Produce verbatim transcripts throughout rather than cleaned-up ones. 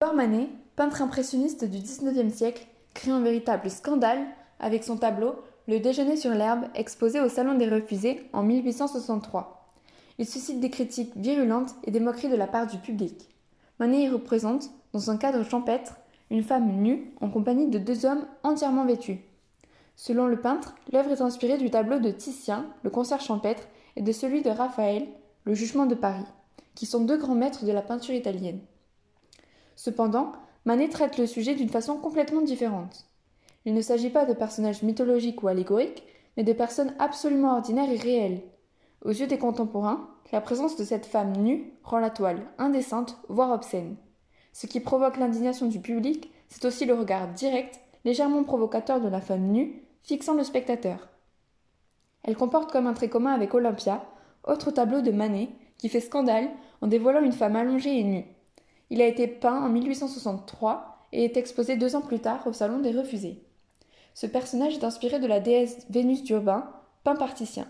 Édouard Manet, peintre impressionniste du dix-neuvième siècle, crée un véritable scandale avec son tableau Le déjeuner sur l'herbe exposé au Salon des Refusés en mille huit cent soixante-trois. Il suscite des critiques virulentes et des moqueries de la part du public. Manet y représente, dans un cadre champêtre, une femme nue en compagnie de deux hommes entièrement vêtus. Selon le peintre, l'œuvre est inspirée du tableau de Titien, Le concert champêtre, et de celui de Raphaël, Le jugement de Paris, qui sont deux grands maîtres de la peinture italienne. Cependant, Manet traite le sujet d'une façon complètement différente. Il ne s'agit pas de personnages mythologiques ou allégoriques, mais de personnes absolument ordinaires et réelles. Aux yeux des contemporains, la présence de cette femme nue rend la toile indécente, voire obscène. Ce qui provoque l'indignation du public, c'est aussi le regard direct, légèrement provocateur de la femme nue, fixant le spectateur. Elle comporte comme un trait commun avec Olympia, autre tableau de Manet, qui fait scandale en dévoilant une femme allongée et nue. Il a été peint en mille huit cent soixante-trois et est exposé deux ans plus tard au Salon des Refusés. Ce personnage est inspiré de la déesse Vénus d'Urbain, peint par Titien.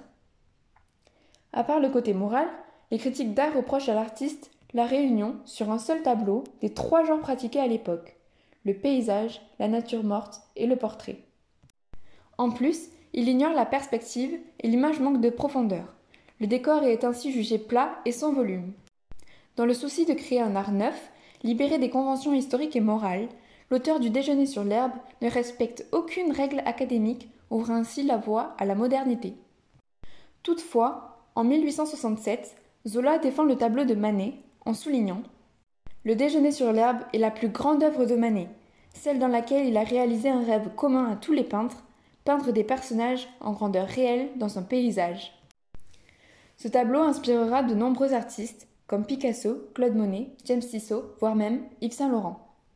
À part le côté moral, les critiques d'art reprochent à l'artiste la réunion, sur un seul tableau, des trois genres pratiqués à l'époque, le paysage, la nature morte et le portrait. En plus, il ignore la perspective et l'image manque de profondeur. Le décor est ainsi jugé plat et sans volume. Dans le souci de créer un art neuf, libéré des conventions historiques et morales, l'auteur du Déjeuner sur l'herbe ne respecte aucune règle académique, ouvrant ainsi la voie à la modernité. Toutefois, en mille huit cent soixante-sept, Zola défend le tableau de Manet en soulignant « Le Déjeuner sur l'herbe est la plus grande œuvre de Manet, celle dans laquelle il a réalisé un rêve commun à tous les peintres, peindre des personnages en grandeur réelle dans un paysage. » Ce tableau inspirera de nombreux artistes, comme Picasso, Claude Monet, James Tissot, voire même Yves Saint Laurent.